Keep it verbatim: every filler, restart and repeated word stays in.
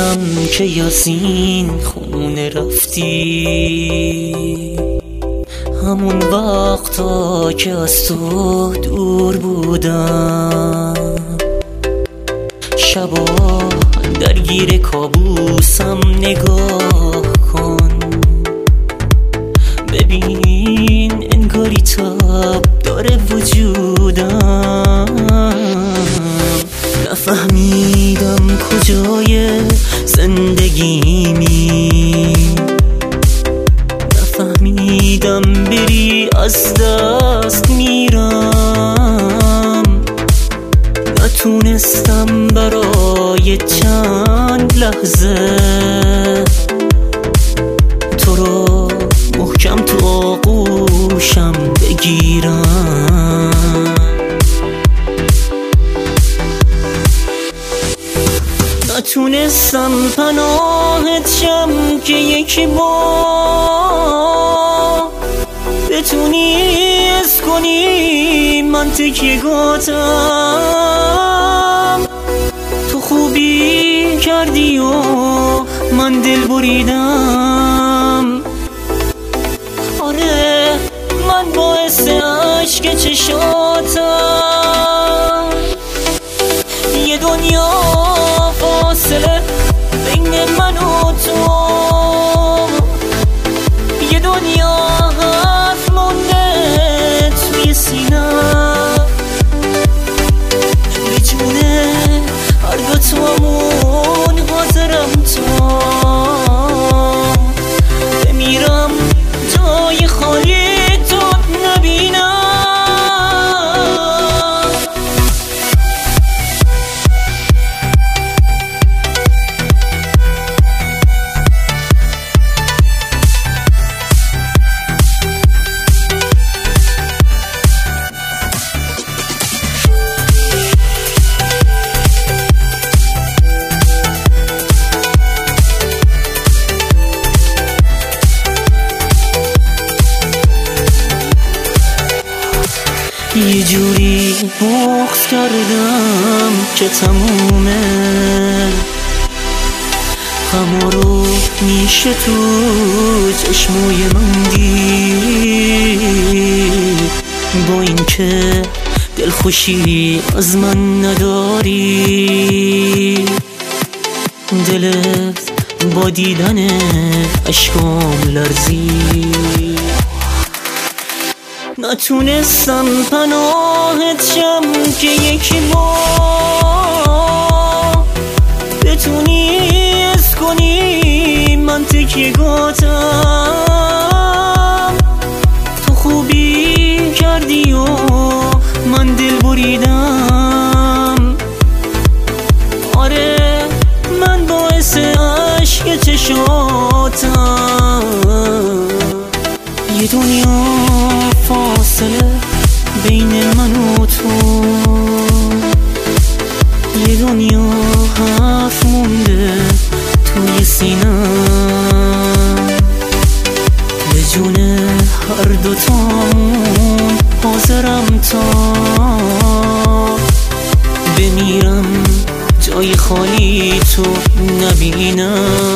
فهمیدم که از این خونه رفتی، همون وقتا که از تو دور بودم. شبا درگیر کابوسم، نگاه کن ببین انگاری تاب داره وجودم. نفهمیدم کجای زندگیمی، نفهمیدم بری از دست میرم. نتونستم برای چند لحظه تو رو محکم تو آغوشم بگیرم. نتونستم پناهت شم که یکی با بتونی از کنی من تکیه‌گاه‌ام. تو خوبی کردی و من دل بریدم. آره من باعث عشق چشاتم. یه دنیا فاصله بین من و تو، یه دنیا حرف مونده توی سینم. به جونه هر دو تومون حاضرم تا بمیرم جای خالی تو نبینم. یه جوری بغض کردم که تمومه، غم رو میشه تو چشمای من دید. با این که دلخوشی از من نداری، دلت با دیدن اشکام لرزید. نتونستم پناهت شم که یکی با بتونی از کنی من تکیه‌گاه‌ام. تو خوبی کردی و من دل بریدم. آره من باعث عشق چشاتم. یه دنیا فاصله بین من و تو، یه دنیا حرف مونده توی سینم. به جونه هر دوتامون حاضرم تا بمیرم جای خالی تو نبینم.